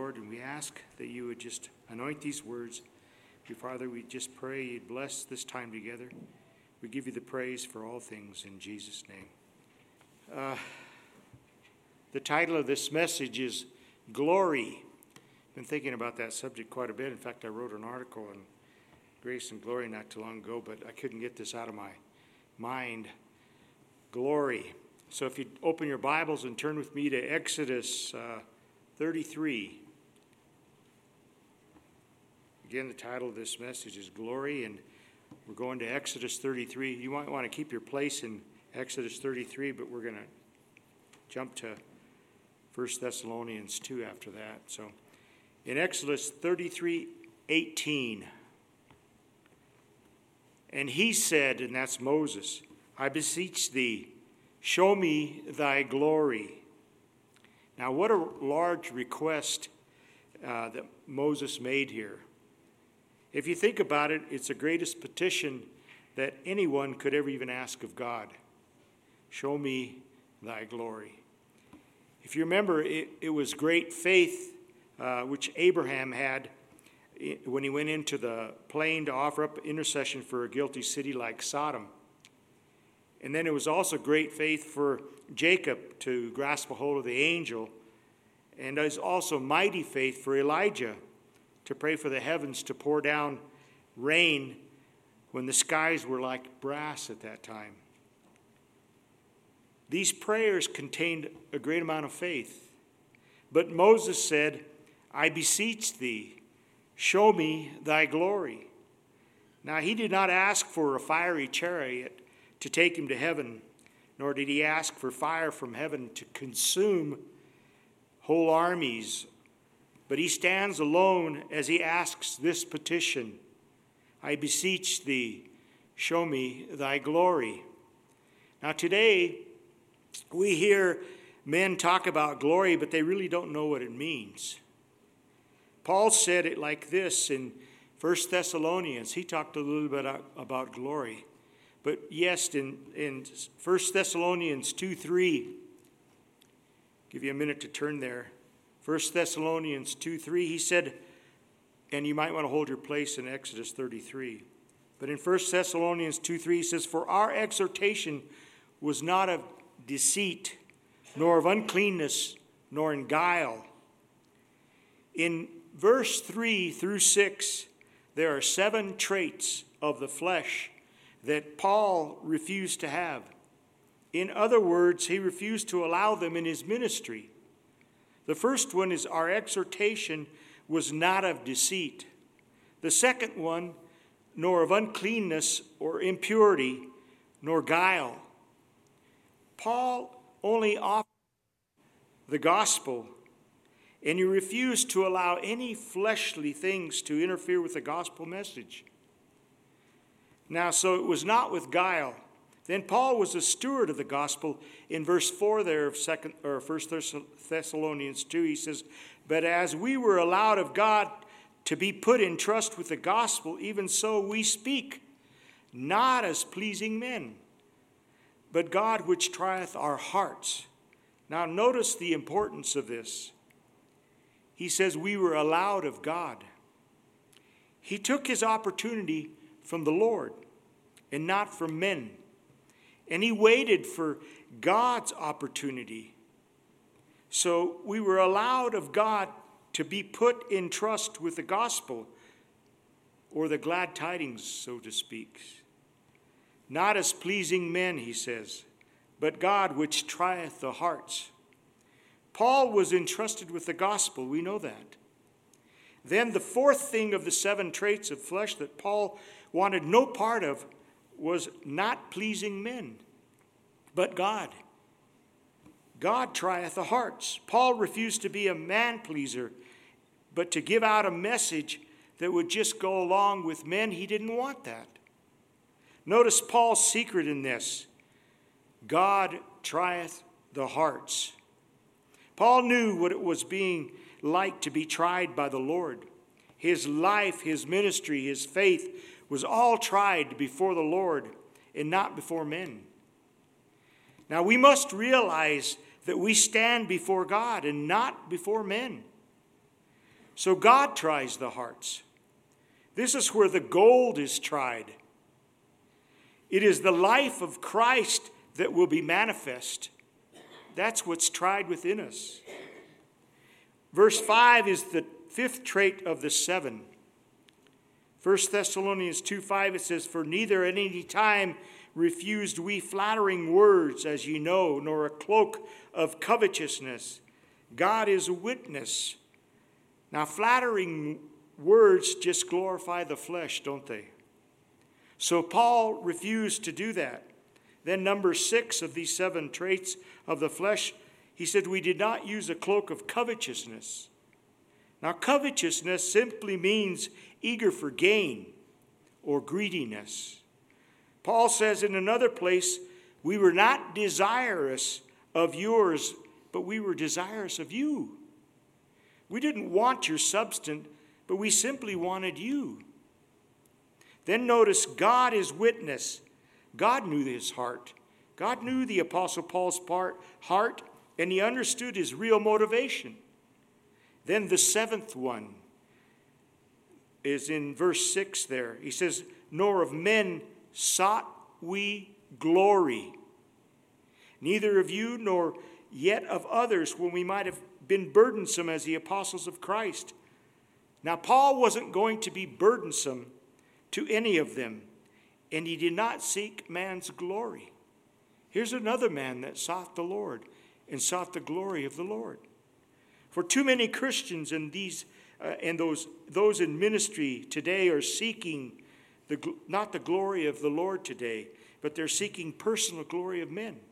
Lord, and we ask that you would just anoint these words. Father, we just pray you'd bless this time together. We give you the praise for all things in Jesus' name. The title of this message is Glory. I've been thinking about that subject quite a bit. In fact, I wrote an article on grace and glory not too long ago, but I couldn't get this out of my mind. Glory. So if you open your Bibles and turn with me to Exodus 33. Again, the title of this message is Glory, and we're going to Exodus 33. You might want to keep your place in Exodus 33, but we're going to jump to 1 Thessalonians 2 after that. So in Exodus 33:18, and he said, and that's Moses, I beseech thee, show me thy glory. Now, what a large request that Moses made here. If you think about it, it's the greatest petition that anyone could ever even ask of God. Show me thy glory. If you remember, it was great faith which Abraham had when he went into the plain to offer up intercession for a guilty city like Sodom. And then it was also great faith for Jacob to grasp a hold of the angel. And it was also mighty faith for Elijah to pray for the heavens to pour down rain when the skies were like brass at that time. These prayers contained a great amount of faith. But Moses said, I beseech thee, show me thy glory. Now, he did not ask for a fiery chariot to take him to heaven, nor did he ask for fire from heaven to consume whole armies. But he stands alone as he asks this petition, I beseech thee, show me thy glory. Now today, we hear men talk about glory, but they really don't know what it means. Paul said it like this in 1 Thessalonians. He talked a little bit about glory. But yes, in 1 Thessalonians 2:3, give you a minute to turn there. 1 Thessalonians 2:3, he said, and you might want to hold your place in Exodus 33. But in 1 Thessalonians 2:3, he says, for our exhortation was not of deceit, nor of uncleanness, nor in guile. In verse 3 through 6, there are 7 traits of the flesh that Paul refused to have. In other words, he refused to allow them in his ministry. The first one is our exhortation was not of deceit. The second one, nor of uncleanness or impurity, nor guile. Paul only offered the gospel, and he refused to allow any fleshly things to interfere with the gospel message. Now, so it was not with guile. Then Paul was a steward of the gospel. In verse 4 there of 1 Thessalonians 2, he says, but as we were allowed of God to be put in trust with the gospel, even so we speak, not as pleasing men, but God which trieth our hearts. Now notice the importance of this. He says we were allowed of God. He took his opportunity from the Lord and not from men. And he waited for God's opportunity. So we were allowed of God to be put in trust with the gospel, or the glad tidings, so to speak. Not as pleasing men, he says, but God which trieth the hearts. Paul was entrusted with the gospel, we know that. Then the fourth thing of the 7 traits of flesh that Paul wanted no part of was not pleasing men, but God. God trieth the hearts. Paul refused to be a man-pleaser, but to give out a message that would just go along with men. He didn't want that. Notice Paul's secret in this. God trieth the hearts. Paul knew what it was being like to be tried by the Lord. His life, his ministry, his faith was all tried before the Lord and not before men. Now we must realize that we stand before God and not before men. So God tries the hearts. This is where the gold is tried. It is the life of Christ that will be manifest. That's what's tried within us. Verse 5 is the fifth trait of the seven. 1 Thessalonians 2:5, it says, "For neither at any time refused we flattering words, as ye know, nor a cloak of covetousness. God is a witness." Now, flattering words just glorify the flesh, don't they? So Paul refused to do that. Then number 6 of these 7 traits of the flesh, he said, we did not use a cloak of covetousness. Now, covetousness simply means eager for gain or greediness. Paul says in another place, we were not desirous of yours, but we were desirous of you. We didn't want your substance, but we simply wanted you. Then notice, God is witness. God knew his heart. God knew the Apostle Paul's heart, and he understood his real motivation. Then the 7th one is in verse 6 there. He says, "Nor of men sought we glory, neither of you nor yet of others, when we might have been burdensome as the apostles of Christ." Now, Paul wasn't going to be burdensome to any of them, and he did not seek man's glory. Here's another man that sought the Lord and sought the glory of the Lord. For too many Christians and those in ministry today are seeking not the glory of the Lord today, but they're seeking personal glory of men.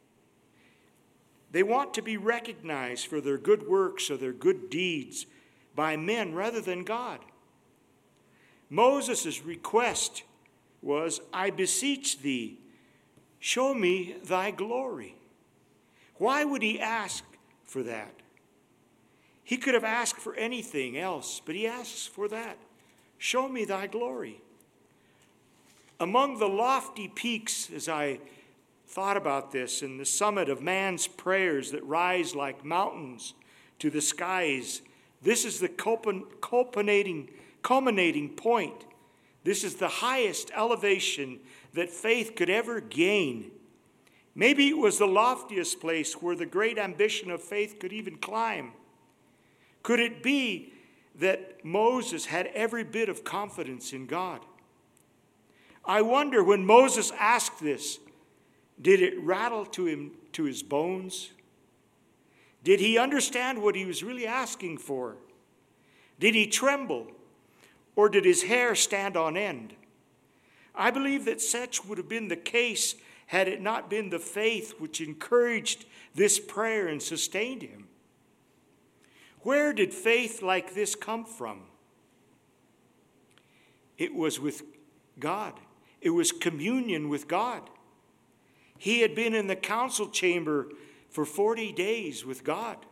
They want to be recognized for their good works or their good deeds by men rather than God. Moses' request was, "I beseech thee, show me thy glory." Why would he ask for that? He could have asked for anything else, but he asks for that. Show me thy glory. Among the lofty peaks, as I thought about this, and the summit of man's prayers that rise like mountains to the skies, this is the culminating point. This is the highest elevation that faith could ever gain. Maybe it was the loftiest place where the great ambition of faith could even climb. Could it be that Moses had every bit of confidence in God? I wonder, when Moses asked this, did it rattle to his bones? Did he understand what he was really asking for? Did he tremble? Or did his hair stand on end? I believe that such would have been the case had it not been the faith which encouraged this prayer and sustained him. Where did faith like this come from? It was with God. It was communion with God. He had been in the council chamber for 40 days with God.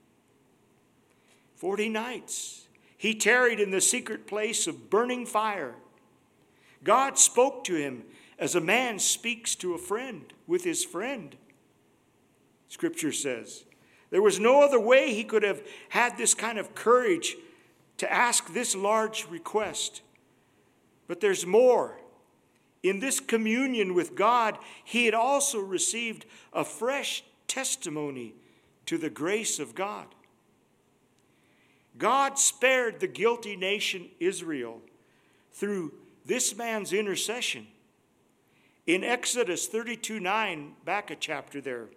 40 nights. He tarried in the secret place of burning fire. God spoke to him as a man speaks to a friend, with his friend. Scripture says there was no other way he could have had this kind of courage to ask this large request. But there's more. In this communion with God, he had also received a fresh testimony to the grace of God. God spared the guilty nation Israel through this man's intercession. In Exodus 32:9, back a chapter there,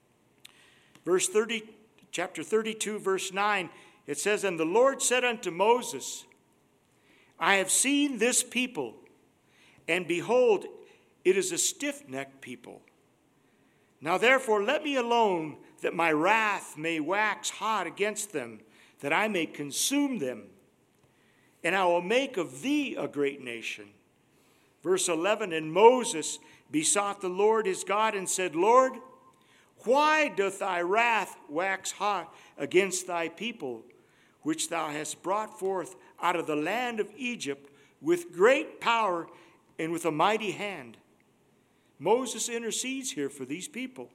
chapter 32, verse 9, it says, "And the Lord said unto Moses, I have seen this people, and behold, it is a stiff-necked people. Now therefore let me alone, that my wrath may wax hot against them, that I may consume them. And I will make of thee a great nation." Verse 11, "And Moses besought the Lord his God and said, Lord, why doth thy wrath wax hot against thy people, which thou hast brought forth out of the land of Egypt with great power and with a mighty hand?" Moses intercedes here for these people.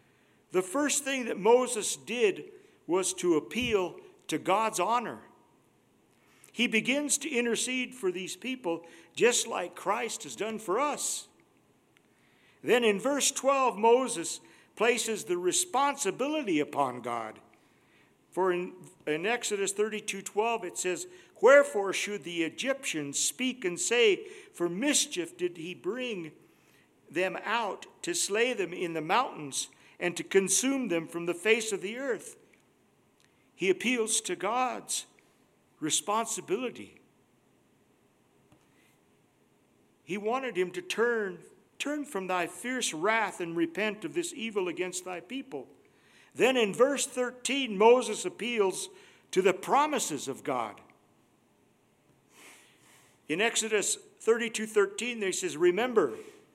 The first thing that Moses did was to appeal to God's honor He begins to intercede for these people just like Christ has done for us. Then in verse 12, Moses places the responsibility upon God. For in Exodus 32:12 it says, "Wherefore should the Egyptians speak and say, for mischief did he bring them out to slay them in the mountains and to consume them from the face of the earth?" He appeals to God's responsibility. He wanted him to turn from thy fierce wrath and repent of this evil against thy people. Then in verse 13, Moses appeals to the promises of God. In Exodus 32:13, there says, remember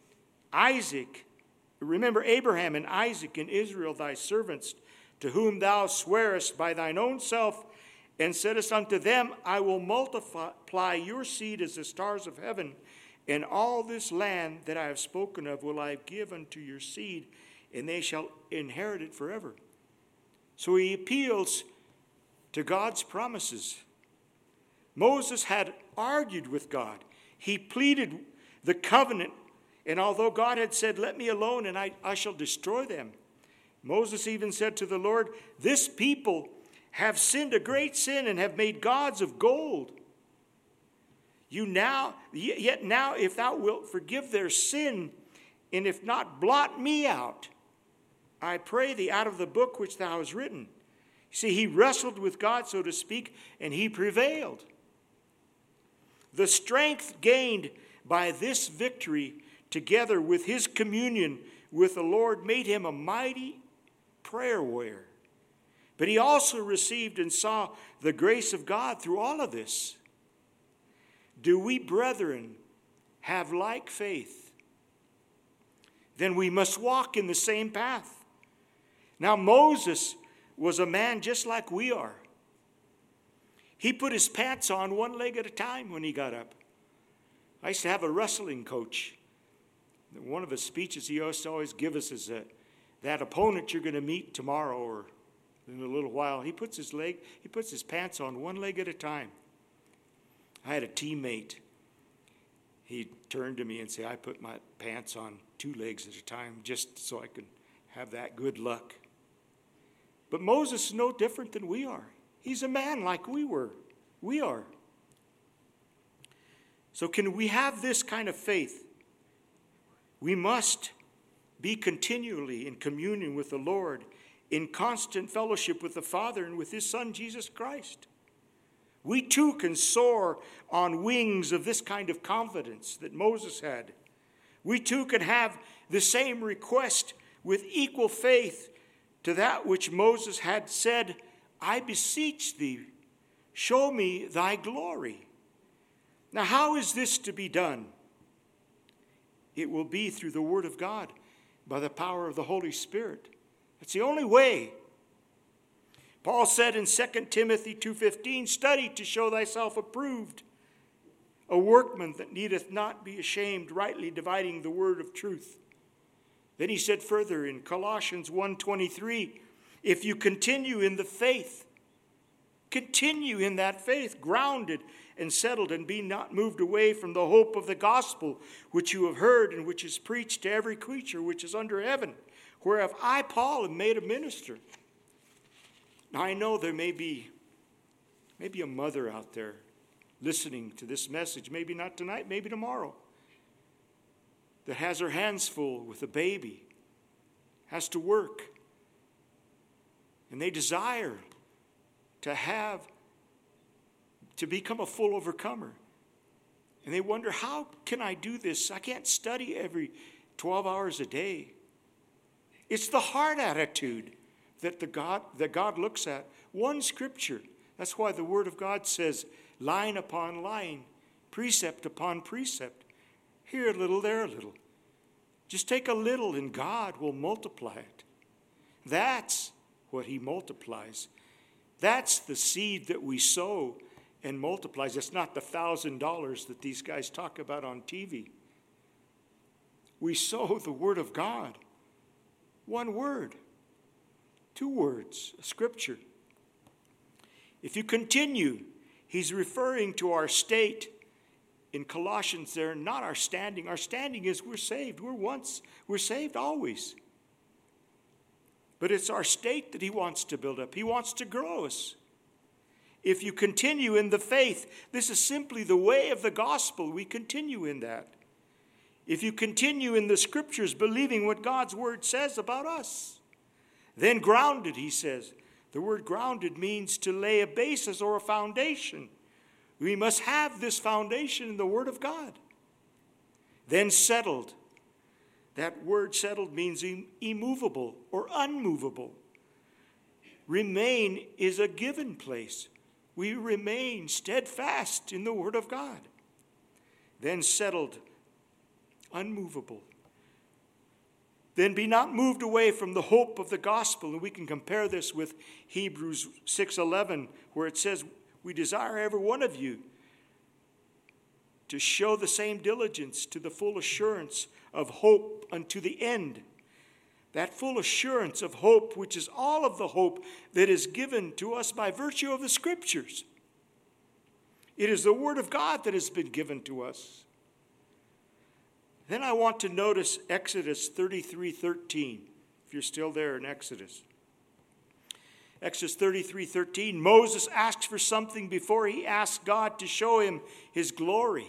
Abraham and Isaac and Israel thy servants, to whom thou swearest by thine own self, and saidest unto them, I will multiply your seed as the stars of heaven, and all this land that I have spoken of will I give unto your seed, and they shall inherit it forever. So he appeals to God's promises. Moses had argued with God. He pleaded the covenant, and although God had said, let me alone and I shall destroy them, Moses even said to the Lord, this people have sinned a great sin and have made gods of gold. Yet now, if thou wilt forgive their sin, and if not, blot me out, I pray thee, out of the book which thou hast written. See, he wrestled with God, so to speak, and he prevailed. The strength gained by this victory, together with his communion with the Lord, made him a mighty prayer warrior. But he also received and saw the grace of God through all of this. Do we, brethren, have like faith? Then we must walk in the same path. Now, Moses was a man just like we are. He put his pants on one leg at a time when he got up. I used to have a wrestling coach. One of his speeches he used to always give us is that opponent you're going to meet tomorrow or in a little while, he puts his pants on one leg at a time. I had a teammate. He turned to me and said, I put my pants on two legs at a time just so I could have that good luck. But Moses is no different than we are. He's a man like we are. So can we have this kind of faith? We must be continually in communion with the Lord, in constant fellowship with the Father and with his Son, Jesus Christ. We too can soar on wings of this kind of confidence that Moses had. We too can have the same request with equal faith to that which Moses had said, I beseech thee, show me thy glory. Now, how is this to be done? It will be through the Word of God, by the power of the Holy Spirit. It's the only way. Paul said in 2 Timothy 2:15, study to show thyself approved, a workman that needeth not be ashamed, rightly dividing the word of truth. Then he said further in Colossians 1:23, if you continue in the faith, continue in that faith, grounded and settled, and be not moved away from the hope of the gospel which you have heard and which is preached to every creature which is under heaven, whereof I, Paul, am made a minister. Now I know there may be a mother out there listening to this message, maybe not tonight, maybe tomorrow, that has her hands full with a baby, has to work, and they desire to become a full overcomer. And they wonder, how can I do this? I can't study every 12 hours a day. It's the heart attitude that God looks at. One scripture. That's why the Word of God says, line upon line, precept upon precept. Here a little, there a little. Just take a little and God will multiply it. That's what he multiplies. That's the seed that we sow and multiplies. It's not the $1,000 that these guys talk about on TV. We sow the Word of God. One word. 2 words. A scripture. If you continue, He's referring to our state in Colossians there, not our standing. Our standing is we're saved. We're saved always. But it's our state that he wants to build up. He wants to grow us. If you continue in the faith, this is simply the way of the gospel. We continue in that. If you continue in the scriptures, believing what God's word says about us, then grounded, he says. The word grounded means to lay a basis or a foundation. We must have this foundation in the word of God. Then settled. That word settled means immovable or unmovable. Remain is a given place. We remain steadfast in the word of God. Then settled, unmovable. Then be not moved away from the hope of the gospel. And we can compare this with Hebrews 6:11, where it says, we desire every one of you to show the same diligence to the full assurance of hope unto the end. That full assurance of hope, which is all of the hope that is given to us by virtue of the scriptures. It is the word of God that has been given to us. Then I want to notice Exodus 33:13, if you're still there in Exodus. Exodus 33:13, Moses asks for something before he asks God to show him his glory.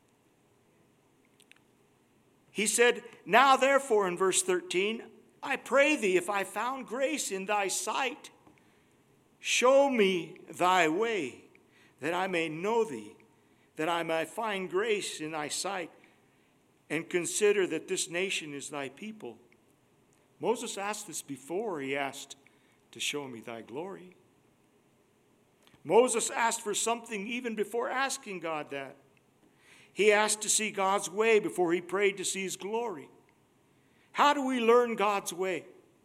He said, now therefore, in verse 13, I pray thee, if I found grace in thy sight, show me thy way, that I may know thee, that I may find grace in thy sight, and consider that this nation is thy people. Moses asked this before he asked to show me thy glory. Moses asked for something even before asking God that. He asked to see God's way before he prayed to see his glory. How do we learn God's way?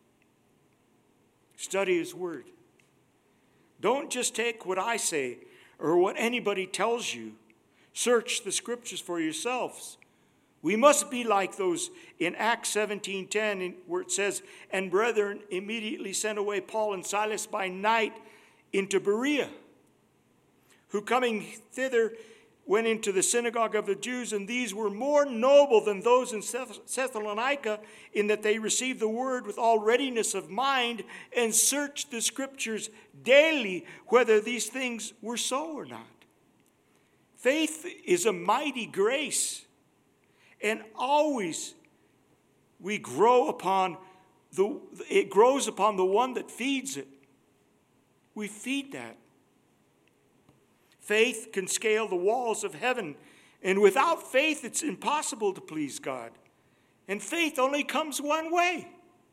Study his word. Don't just take what I say or what anybody tells you. Search the scriptures for yourselves. We must be like those in Acts 17:10, where it says, and brethren immediately sent away Paul and Silas by night into Berea, who coming thither went into the synagogue of the Jews, and these were more noble than those in Thessalonica, in that they received the word with all readiness of mind and searched the scriptures daily whether these things were so or not. Faith is a mighty grace, and always we grow upon it grows upon the one that feeds it. We feed that. Faith can scale the walls of heaven, and without faith it's impossible to please God. And faith only comes one way.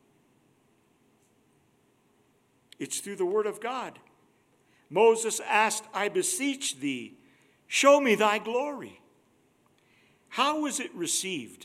It's through the word of God. Moses asked, I beseech thee, show me thy glory. How was it received?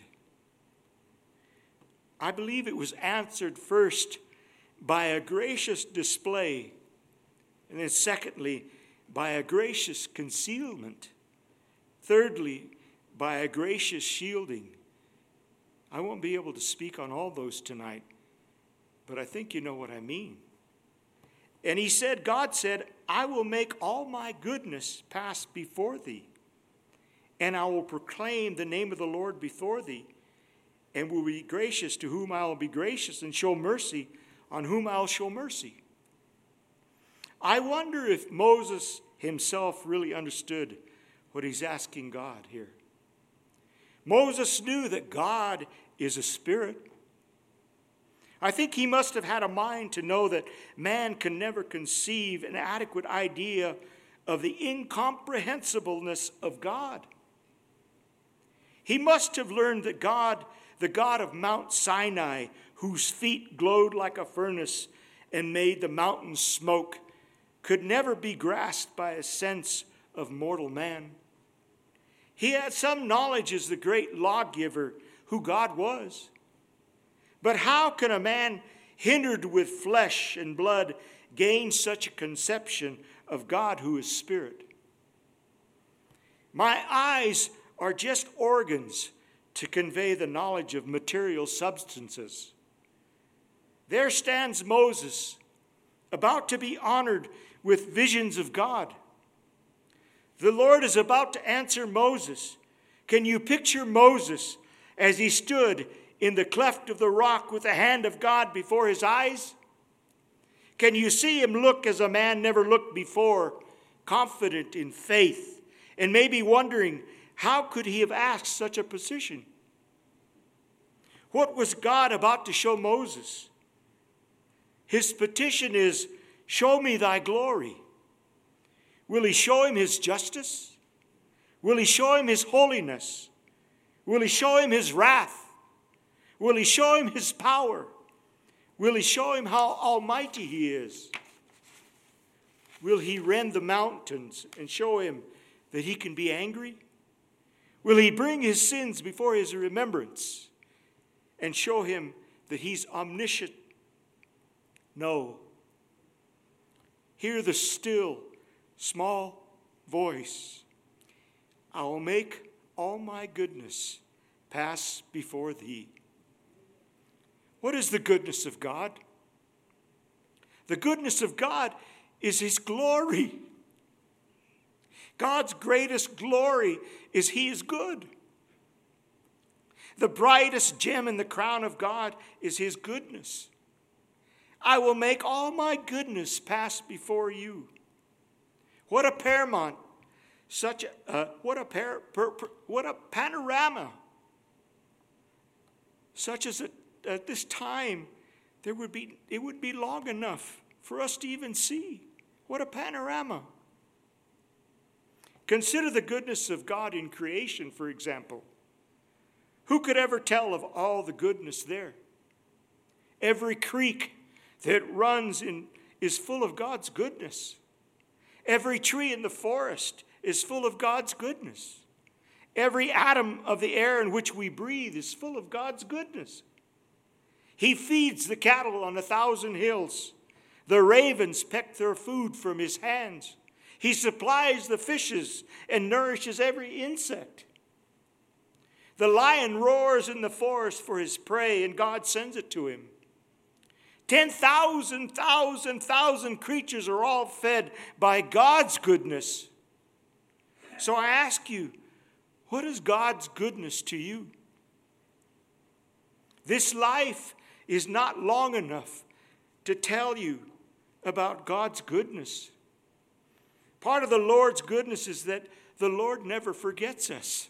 I believe it was answered first by a gracious display, and then secondly, by a gracious concealment. Thirdly, by a gracious shielding. I won't be able to speak on all those tonight, but I think you know what I mean. And he said, God said, I will make all my goodness pass before thee, and I will proclaim the name of the Lord before thee, and will be gracious to whom I will be gracious, and show mercy on whom I will show mercy. I wonder if Moses himself really understood what he's asking God here. Moses knew that God is a spirit. I think he must have had a mind to know that man can never conceive an adequate idea of the incomprehensibleness of God. He must have learned that God, the God of Mount Sinai, whose feet glowed like a furnace and made the mountains smoke, could never be grasped by a sense of mortal man. He had some knowledge as the great lawgiver who God was. But how can a man hindered with flesh and blood gain such a conception of God who is spirit? My eyes are just organs to convey the knowledge of material substances. There stands Moses, about to be honored with visions of God. The Lord is about to answer Moses. Can you picture Moses as he stood in the cleft of the rock with the hand of God before his eyes? Can you see him look as a man never looked before, confident in faith, and maybe wondering, how could he have asked such a position? What was God about to show Moses? His petition is, show me thy glory. Will he show him his justice? Will he show him his holiness? Will he show him his wrath? Will he show him his power? Will he show him how almighty he is? Will he rend the mountains and show him that he can be angry? Will he bring his sins before his remembrance and show him that he's omniscient? No. Hear the still, small voice. I will make all my goodness pass before thee. What is the goodness of God? The goodness of God is his glory. God's greatest glory is he is good. The brightest gem in the crown of God is his goodness. I will make all my goodness pass before you. What a paramount, what a panorama. Such as at this time, it would be long enough for us to even see. What a panorama. Consider the goodness of God in creation, for example. Who could ever tell of all the goodness there? Every creek that runs is full of God's goodness. Every tree in the forest is full of God's goodness. Every atom of the air in which we breathe is full of God's goodness. He feeds the cattle on 1,000 hills. The ravens peck their food from his hands. He supplies the fishes and nourishes every insect. The lion roars in the forest for his prey, and God sends it to him. 10,000 creatures are all fed by God's goodness. So I ask you, what is God's goodness to you? This life is not long enough to tell you about God's goodness. Part of the Lord's goodness is that the Lord never forgets us.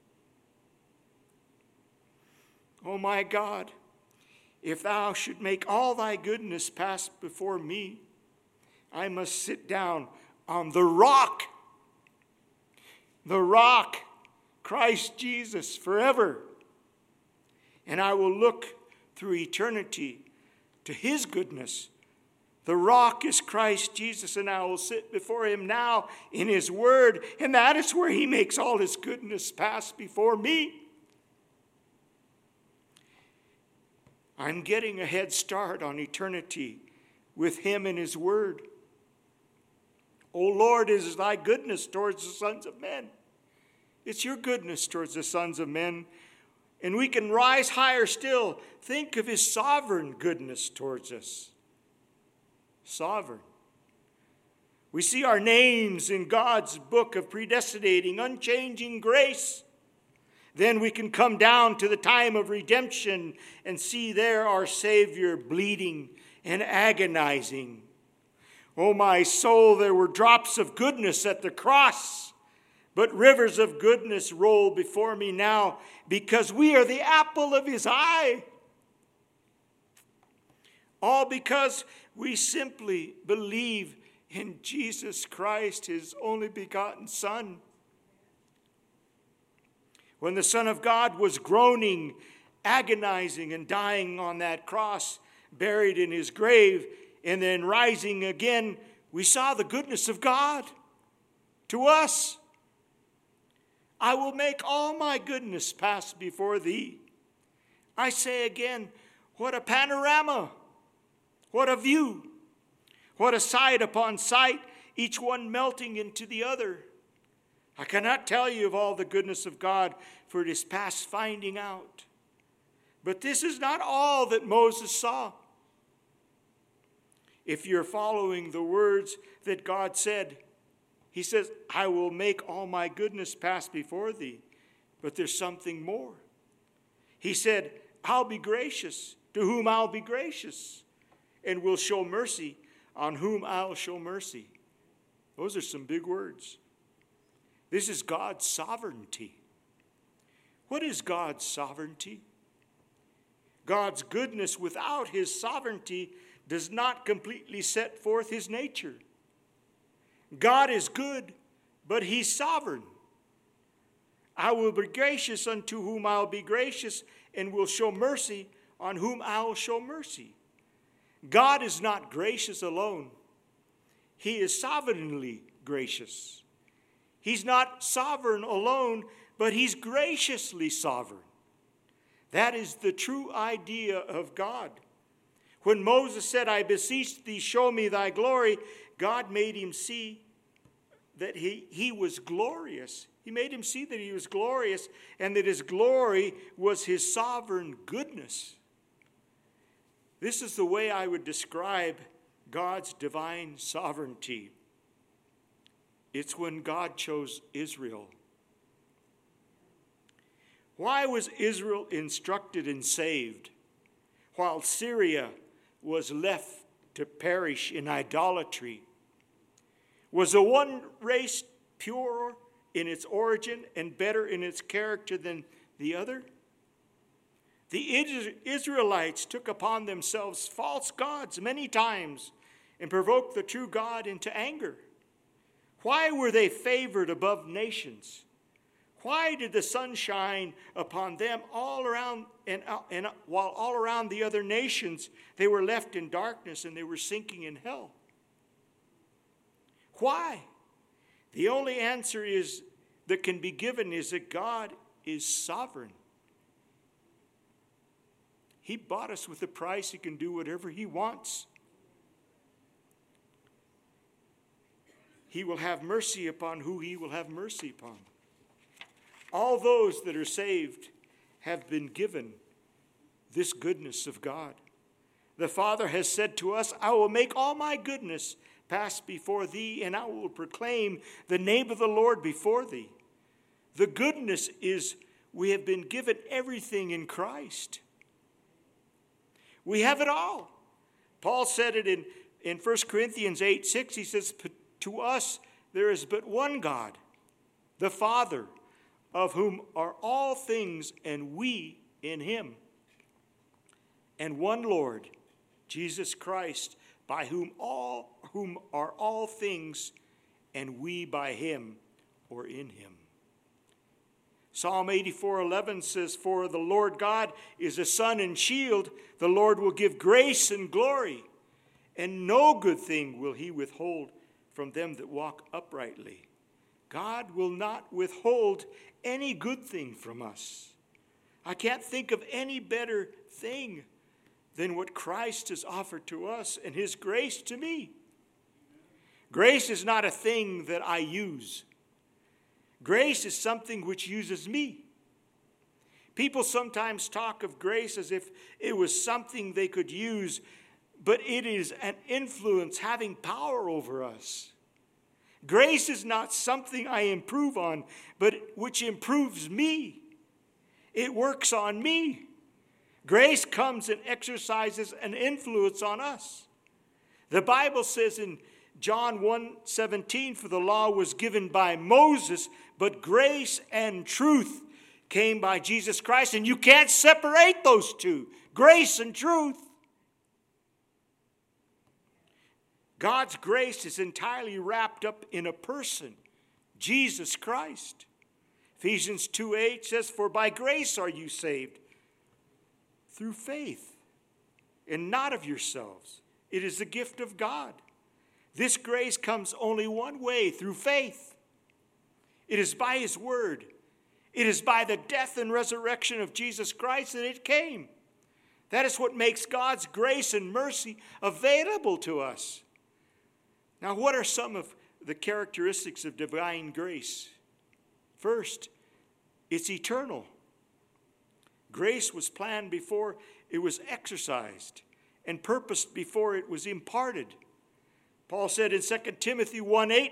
Oh my God, if thou should make all thy goodness pass before me, I must sit down on the rock, Christ Jesus, forever. And I will look through eternity to his goodness. The rock is Christ Jesus, and I will sit before him now in his word, and that is where he makes all his goodness pass before me. I'm getting a head start on eternity with him and his word. O Lord, it is thy goodness towards the sons of men. It's your goodness towards the sons of men. And we can rise higher still. Think of his sovereign goodness towards us. Sovereign. We see our names in God's book of predestinating, unchanging grace. Then we can come down to the time of redemption and see there our Savior bleeding and agonizing. Oh, my soul, there were drops of goodness at the cross, but rivers of goodness roll before me now because we are the apple of his eye. All because we simply believe in Jesus Christ, his only begotten Son. When the Son of God was groaning, agonizing, and dying on that cross, buried in his grave, and then rising again, we saw the goodness of God to us. I will make all my goodness pass before thee. I say again, what a panorama, what a view, what a sight upon sight, each one melting into the other. I cannot tell you of all the goodness of God, for it is past finding out. But this is not all that Moses saw. If you're following the words that God said, He says, I will make all my goodness pass before thee. But there's something more. He said, I'll be gracious to whom I'll be gracious, and will show mercy on whom I'll show mercy. Those are some big words. This is God's sovereignty. What is God's sovereignty? God's goodness without his sovereignty does not completely set forth his nature. God is good, but he's sovereign. I will be gracious unto whom I'll be gracious, and will show mercy on whom I will show mercy. God is not gracious alone. He is sovereignly gracious. He's not sovereign alone, but he's graciously sovereign. That is the true idea of God. When Moses said, I beseech thee, show me thy glory, God made him see that he was glorious. He made him see that he was glorious and that his glory was his sovereign goodness. This is the way I would describe God's divine sovereignty. It's when God chose Israel. Why was Israel instructed and saved while Syria was left to perish in idolatry? Was the one race pure in its origin and better in its character than the other? The Israelites took upon themselves false gods many times and provoked the true God into anger. Why were they favored above nations? Why did the sun shine upon them all around, and while all around the other nations they were left in darkness and they were sinking in hell? Why? The only answer that can be given is that God is sovereign. He bought us with a price. He can do whatever he wants. He will have mercy upon who he will have mercy upon. All those that are saved have been given this goodness of God. The Father has said to us, I will make all my goodness pass before thee, and I will proclaim the name of the Lord before thee. The goodness is we have been given everything in Christ. We have it all. Paul said it in 1 Corinthians 8:6. He says, to us there is but one God, the Father, of whom are all things, and we in him. And one Lord, Jesus Christ, by whom are all things, and we by him or in him. Psalm 84:11 says, for the Lord God is a sun and shield. The Lord will give grace and glory, and no good thing will he withhold from them that walk uprightly. God will not withhold any good thing from us. I can't think of any better thing than what Christ has offered to us and his grace to me. Grace is not a thing that I use. Grace is something which uses me. People sometimes talk of grace as if it was something they could use, but it is an influence having power over us. Grace is not something I improve on, but which improves me. It works on me. Grace comes and exercises an influence on us. The Bible says in John 1:17, for the law was given by Moses, but grace and truth came by Jesus Christ. And you can't separate those two, grace and truth. God's grace is entirely wrapped up in a person, Jesus Christ. Ephesians 2:8 says, for by grace are you saved, through faith, and not of yourselves. It is the gift of God. This grace comes only one way, through faith. It is by his word. It is by the death and resurrection of Jesus Christ that it came. That is what makes God's grace and mercy available to us. Now, what are some of the characteristics of divine grace? First, it's eternal. Grace was planned before it was exercised and purposed before it was imparted. Paul said in 2 Timothy 1:8,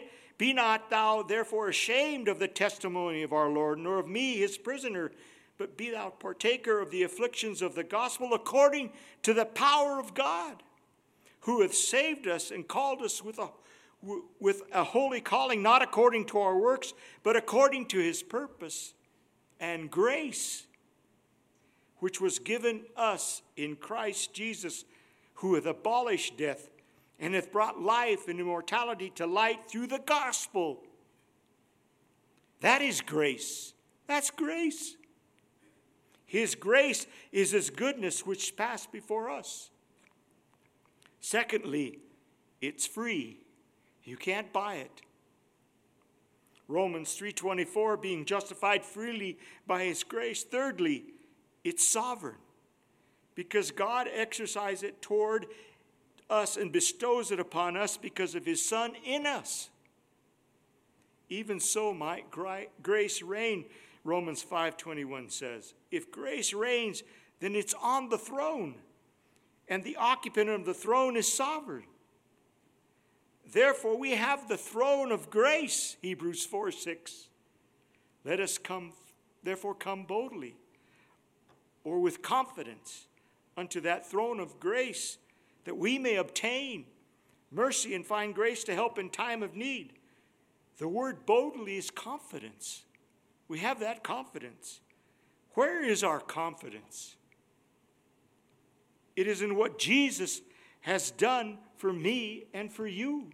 Be not thou therefore ashamed of the testimony of our Lord, nor of me his prisoner, but be thou partaker of the afflictions of the gospel according to the power of God, who hath saved us and called us with a holy calling, not according to our works, but according to his purpose and grace, which was given us in Christ Jesus, who hath abolished death, and hath brought life and immortality to light through the gospel. That is grace. That's grace. His grace is his goodness which passed before us. Secondly, it's free. You can't buy it. Romans 3:24, being justified freely by his grace. Thirdly, it's sovereign, because God exercises it toward us and bestows it upon us because of his Son in us. Even so might grace reign, Romans 5:21 says. If grace reigns, then it's on the throne, and the occupant of the throne is sovereign. Therefore, we have the throne of grace, Hebrews 4:6. Let us therefore come boldly, or with confidence, unto that throne of grace, that we may obtain mercy and find grace to help in time of need. The word boldly is confidence. We have that confidence. Where is our confidence? It is in what Jesus has done for me and for you.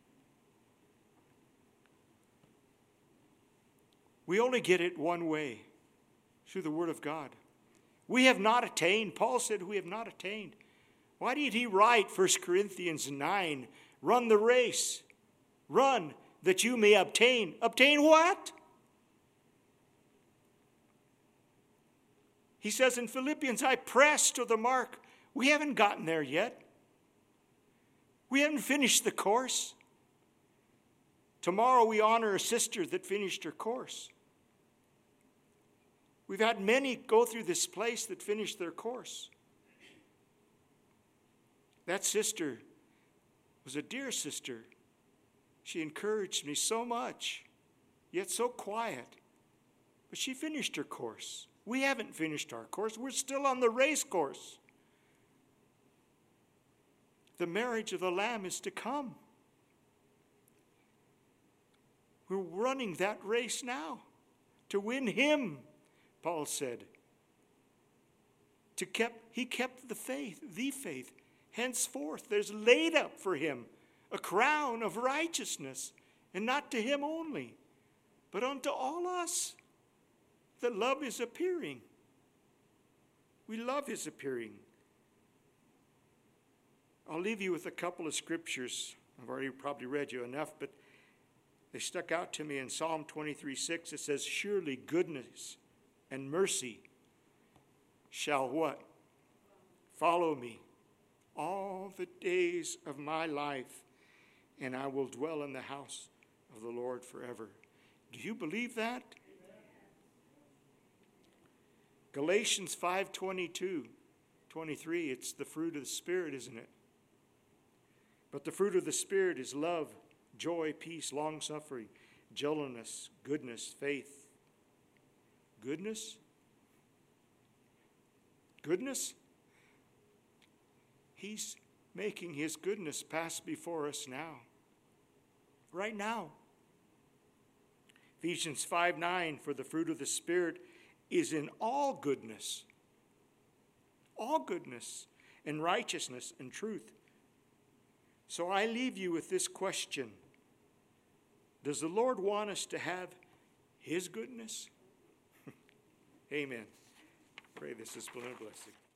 We only get it one way, through the Word of God. We have not attained. Paul said we have not attained. Why did he write 1 Corinthians 9, run the race, run that you may obtain. Obtain what? He says in Philippians, I press to the mark. We haven't gotten there yet. We haven't finished the course. Tomorrow we honor a sister that finished her course. We've had many go through this place that finished their course. That sister was a dear sister. She encouraged me so much, yet so quiet. But she finished her course. We haven't finished our course. We're still on the race course. The marriage of the Lamb is to come. We're running that race now to win him, Paul said. He kept the faith. Henceforth, there's laid up for him a crown of righteousness, and not to him only, but unto all us. That love is appearing. We love his appearing. I'll leave you with a couple of scriptures. I've already probably read you enough, but they stuck out to me. In Psalm 23:6, it says, surely goodness and mercy shall what? Follow me all the days of my life, and I will dwell in the house of the Lord forever. Do you believe that? Galatians 5:22, 23, it's the fruit of the Spirit, isn't it? But the fruit of the Spirit is love, joy, peace, long-suffering, gentleness, goodness, faith. Goodness? Goodness? He's making his goodness pass before us now. Right now. Ephesians 5:9, for the fruit of the Spirit is in all goodness and righteousness and truth. So I leave you with this question. Does the Lord want us to have his goodness? Amen. Pray this has been a blessing.